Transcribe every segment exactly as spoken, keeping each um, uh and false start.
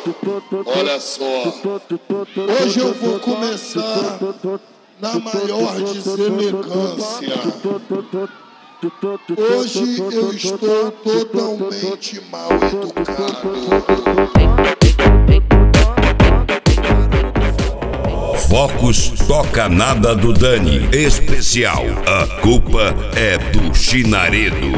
Olha só, hoje eu vou começar na maior deselegância. Hoje eu estou totalmente mal educado. Focus Toca Nada do Dani. Especial. A culpa é do Chinaredo.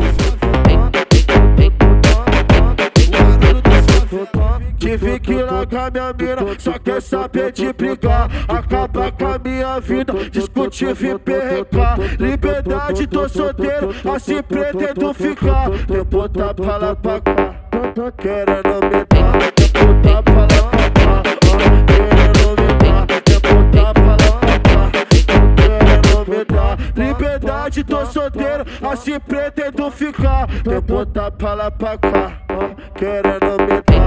Tive que largar minha mina, só quer saber de brigar. Acabar com a minha vida, discutir, vir perrecar. Liberdade, tô solteiro, assim pretendo ficar. Depois tá pra lá pra cá, tô querendo me dar. Depois tá pra lá pra cá, querendo me dar. Depois tá pra lá pra cá, querendo me dar. Liberdade, tô solteiro, assim pretendo ficar. Depois tá pra lá pra cá, querendo me dar.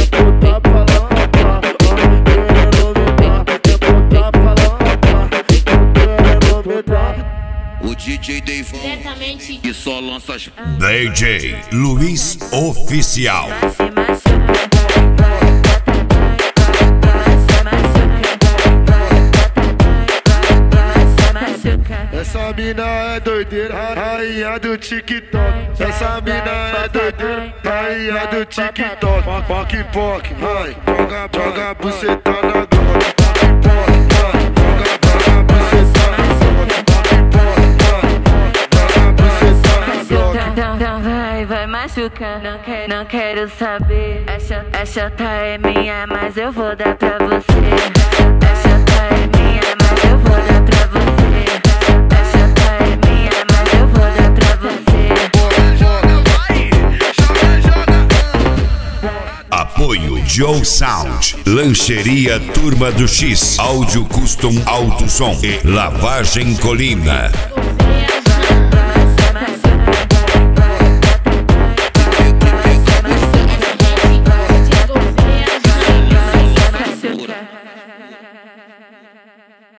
O D J Deivão que só lança as... D J Luiz Oficial. Essa mina é doideira, rainha do TikTok. Essa mina é doideira, rainha do TikTok. Poc, poc, vai, joga, joga a buceta na droga. Poc, vai, joga, joga a buceta na droga. Então, então vai, vai machucar. Não quero, não quero saber. Essa, essa tá é minha, mas eu vou dar pra você. Essa tá é minha, mas eu vou dar pra você. Essa tá é minha, mas eu vou dar pra você. Joga, vai, joga, joga. Apoio Joe Sound, Lancheria Turma do X, Áudio Custom Alto Som e Lavagem Colina.